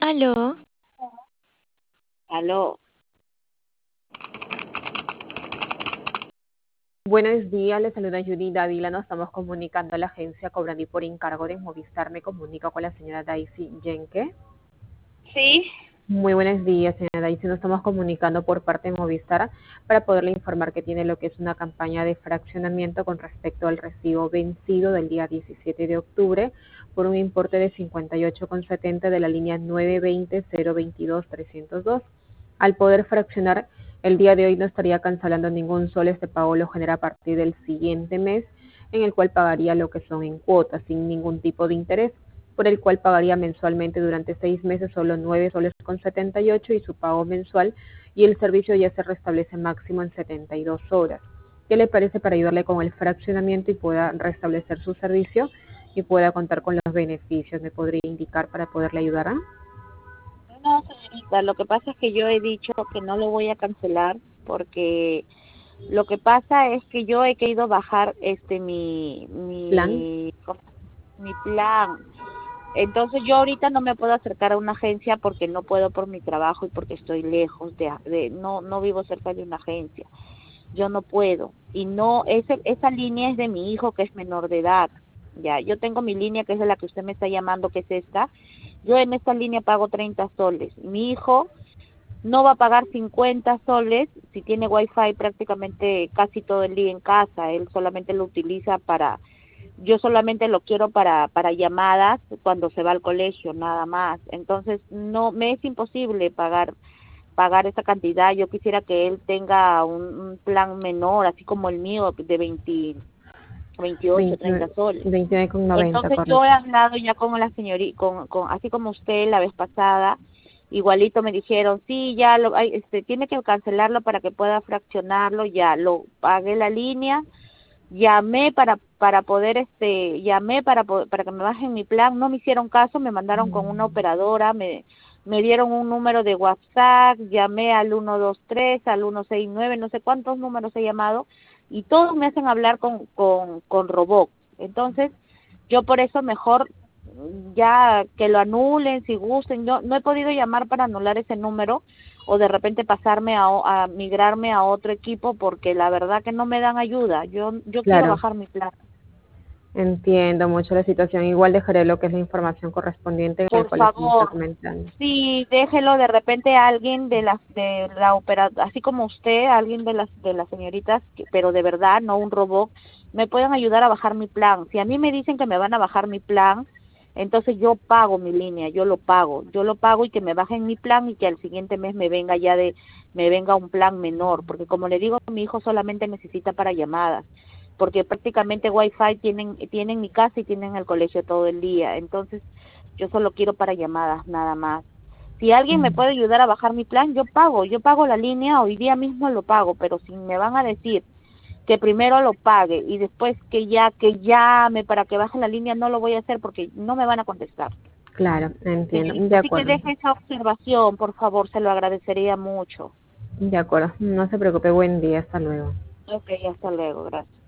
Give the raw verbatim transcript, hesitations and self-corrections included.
Aló, Aló, Buenos días, les saluda Judy Dávila. Nos estamos comunicando a la agencia Cobrandi por encargo de Movistar. Me comunico con la señora Daisy Yenke. sí, Muy buenos días, señora Daisy. Nos estamos comunicando por parte de Movistar para poderle informar que tiene lo que es una campaña de fraccionamiento con respecto al recibo vencido del día diecisiete de octubre por un importe de cincuenta y ocho con setenta de la línea nueve veinte cero veintidós trescientos dos. Al poder fraccionar, el día de hoy no estaría cancelando ningún sol. Este pago lo genera a partir del siguiente mes, en el cual pagaría lo que son en cuotas, sin ningún tipo de interés, por el cual pagaría mensualmente durante seis meses solo nueve soles con setenta y ocho y su pago mensual, y el servicio ya se restablece máximo en setenta y dos horas. ¿Qué le parece para ayudarle con el fraccionamiento y pueda restablecer su servicio y pueda contar con los beneficios? ¿Me podría indicar para poderle ayudar? ¿Ah? no, señorita, lo que pasa es que yo he dicho que no lo voy a cancelar porque lo que pasa es que yo he querido bajar este mi ¿Plan? mi mi plan. Entonces yo ahorita no me puedo acercar a una agencia porque no puedo por mi trabajo y porque estoy lejos de, de no no vivo cerca de una agencia. Yo no puedo y no ese esa línea es de mi hijo que es menor de edad. Ya, yo tengo mi línea que es de la que usted me está llamando, que es esta. Yo en esta línea pago treinta soles. Mi hijo no va a pagar cincuenta soles si tiene wifi prácticamente casi todo el día en casa. Él solamente lo utiliza para, yo solamente lo quiero para, para llamadas cuando se va al colegio, nada más. Entonces no, me es imposible pagar pagar esa cantidad. Yo quisiera que él tenga un, un plan menor, así como el mío, de veinte, veintiocho, treinta soles. veintinueve con noventa, Entonces yo he correcto. hablado ya con la señorita, con, con, así como usted la vez pasada, igualito me dijeron, sí, ya lo, ay, este, tiene que cancelarlo para que pueda fraccionarlo, ya lo pagué la línea, llamé para para poder, este, llamé para po- para que me bajen mi plan, no me hicieron caso, me mandaron con una operadora, me me dieron un número de WhatsApp, llamé al uno dos tres, al uno seis nueve, no sé cuántos números he llamado, y todos me hacen hablar con con con robot. Entonces, yo por eso mejor mm, ya que lo anulen si gusten. Yo no he podido llamar para anular ese número o de repente pasarme a, o- a migrarme a otro equipo porque la verdad que no me dan ayuda. Yo yo quiero Claro, bajar mi plan. entiendo mucho la situación. Igual dejaré lo que es la información correspondiente en el Por cual usted me está favor, comentando. sí, déjelo de repente a alguien de las de la opera, así como usted, alguien de las de las señoritas, que- pero de verdad, no un robot, me pueden ayudar a bajar mi plan. Si a mí me dicen que me van a bajar mi plan, entonces yo pago mi línea, yo lo pago, yo lo pago y que me bajen mi plan y que al siguiente mes me venga ya de me venga un plan menor, porque como le digo, mi hijo solamente necesita para llamadas, porque prácticamente wifi tienen tienen mi casa y tienen el colegio todo el día. Entonces yo solo quiero para llamadas, nada más. Si alguien me Mm. puede ayudar a bajar mi plan, yo pago, yo pago la línea, hoy día mismo lo pago, pero si me van a decir que primero lo pague y después que ya, que llame para que baje la línea, no lo voy a hacer porque no me van a contestar. Claro, entiendo. Señorita, De así que acuerdo, deje esa observación, por favor, se lo agradecería mucho. de acuerdo. No se preocupe. Buen día. Hasta luego. Ok, hasta luego, gracias.